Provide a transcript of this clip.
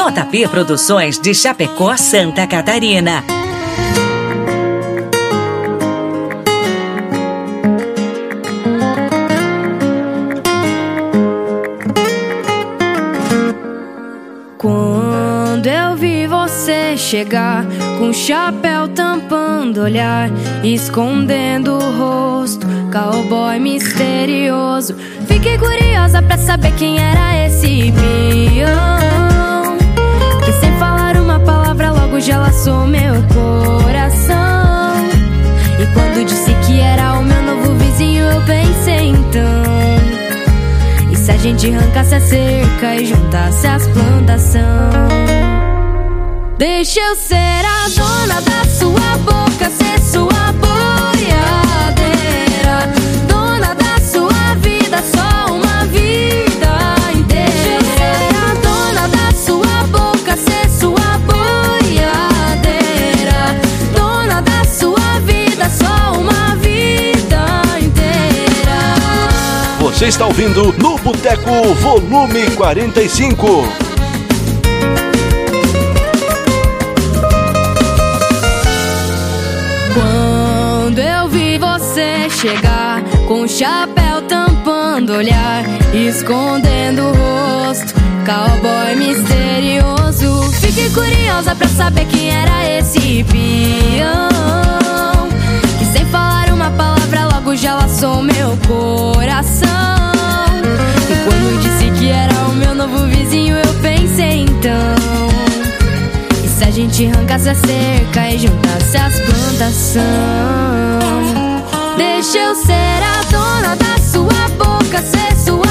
JP Produções de Chapecó, Santa Catarina. Quando eu vi você chegar, com o chapéu tampando o olhar, escondendo o rosto, cowboy misterioso, fiquei curiosa pra saber quem era esse peão, que sem falar uma palavra logo já laçou meu coração. E quando disse que era o meu novo vizinho, eu pensei então, e se a gente arrancasse a cerca e juntasse as plantações? Deixa eu ser a dona da sua boca, ser sua boiadeira, dona da sua vida, só uma vida inteira. Deixa eu ser a dona da sua boca, ser sua boiadeira, dona da sua vida, só uma vida inteira. Você está ouvindo No Boteco Volume 45. Quando eu vi você chegar, com o chapéu tampando o olhar, escondendo o rosto, cowboy misterioso, fiquei curiosa pra saber quem era esse peão, que sem falar uma palavra logo já laçou meu coração. E quando disse que era o meu novo vizinho, eu pensei então, e se a gente arrancasse a cerca e juntasse as plantações? Deixa eu ser a dona da sua boca, ser sua